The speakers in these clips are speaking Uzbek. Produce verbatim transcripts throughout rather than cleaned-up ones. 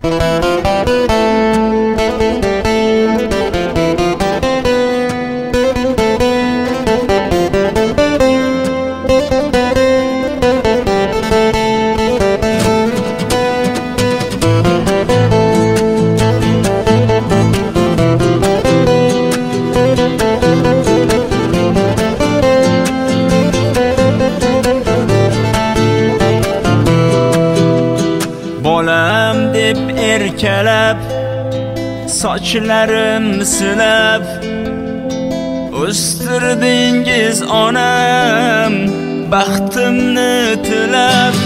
Bolam deb erkalab, sochlarim silab o'stirdingiz onam, baxtimni tilab.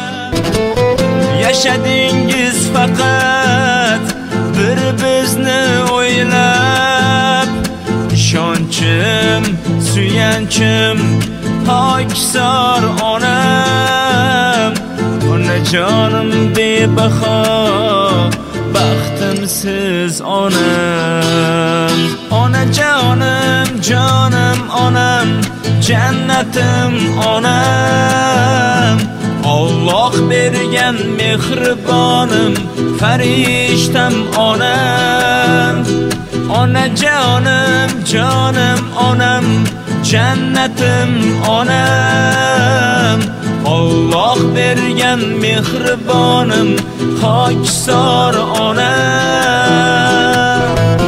Yashadingiz faqat bir bizni o'ylab. Ishonchim, suyanchim, pokisor onam. Onajonim bebaho, baxtimsiz onam. Onajonim, jonim onam, jannatim onam. Alloh bergan mehribonim, farishtam onam. Onajonim, jonim onam, jannatim onam. Alloh bergan mehribonim, pokisor onam.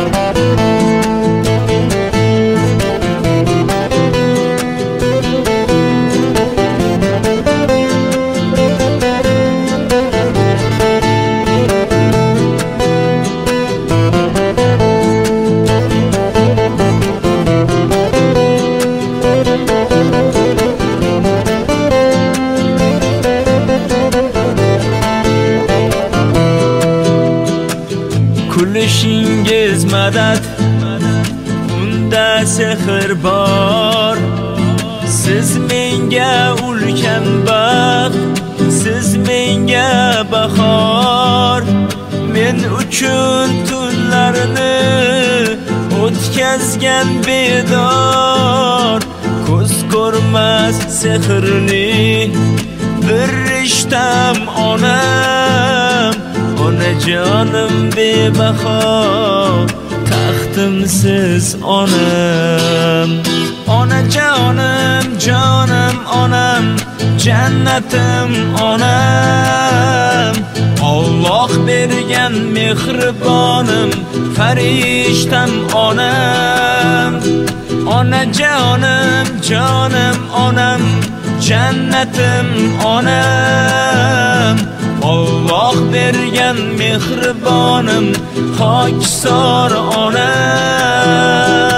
Kulishingiz madad, unda sehr bor. Siz menga ulkan baxt, siz menga bahor. Men uchun tunlarni o'tkazgan bedor. Ko'z ko'rmas sehrli bir rishtam onam. Onajonim bebaho, taxtimsiz onam. Onajonim, jonim onam, jannatim onam. Alloh bergan mehribonim, farishtam onam. Onajonim, jonim onam, jannatim onam. Alloh bergan mehribonim, pokisor onam.